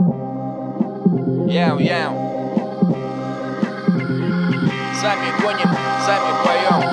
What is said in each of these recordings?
Яу-яу. Сами гоним, сами поем.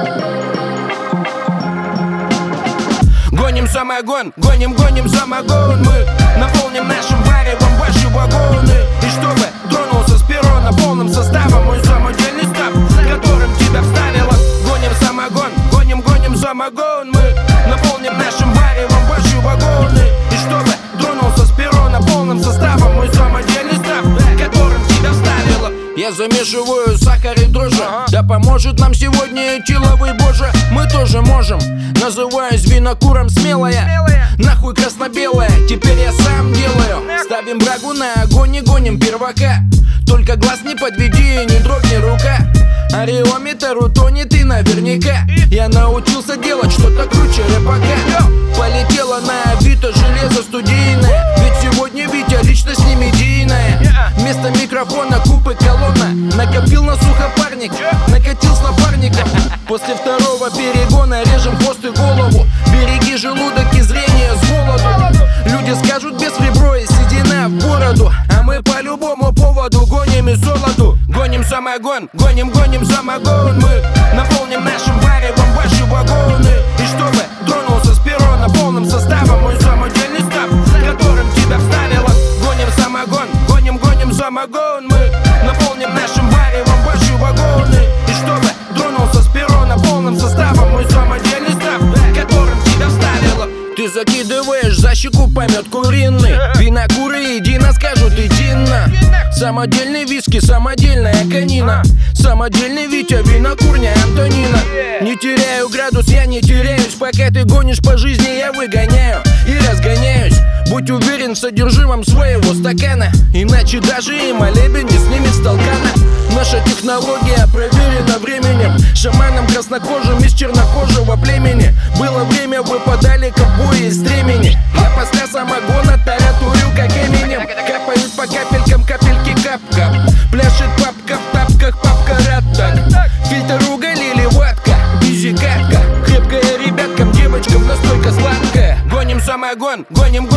Гоним самогон, гоним самогон. Мы наполним нашим варевом ваши вагоны. И чтобы тронулся с перрона полным составом мой самодельный став, которым тебя вставило. Гоним самогон, гоним самогон. Мы наполним нашим варевом ваши вагоны. И чтобы тронулся с перрона полным составом мой самодельный став, которым тебя вставило. Я замешиваю сахар и дрожжи. Да поможет нам сегодня идти лавы Боже. Мы тоже можем. Называюсь винокуром смелая. Нахуй красно-белая, теперь я сам делаю. Ставим брагу на огонь и гоним первака. Только глаз не подведи, не дрогни рука. Ареометр утонет и наверняка. Я научился делать что-то круче рэпака. Полетела на Авито железо студийное. Ведь сегодня Витя личность не медийная. Вместо микрофона куб и колонна. Накопил на сухопарник, накатил с напарником. После второго перегона режем хвост и голову. Береги желудок и зрение с голоду. Люди скажут без ребро и седина в бороду. А мы по любому поводу гоним и золоту. Гоним самогон, гоним самогон. Мы наполним нашим варевом ваши вагоны. И чтобы тронулся с перрона полным составом мой самодельный став, которым тебя вставило. Гоним самогон, гоним самогон. Мы наполним нашим варевом ваши вагоны. И чтобы тронулся с перрона полным составом мой самодельный став, которым тебя вставило. Ты закидываешь за щеку помет куриный. Винокуры едино скажут едино. Самодельный виски, самодельная конина. Самодельный Витя, винокурня Антонина. Не теряю градус, я не теряюсь. Пока ты гонишь по жизни, я выгоняю и разгоняюсь. Будь уверен в содержимом своего стакана, иначе даже и молебен не снимет с толкана. Наша технология проверена временем. Шаманом краснокожим из чернокожего племени. Было время, выпадали ковбои из стремени. Я после самогона таратурю, как Эминем. Капают по капелькам капельки кап-кап. Пляшет папка в тапках, папка рад-так. Фильтр уголь или ватка, изи-катка. Крепкая ребяткам, девочкам настолько сладкая. Гоним самогон, гоним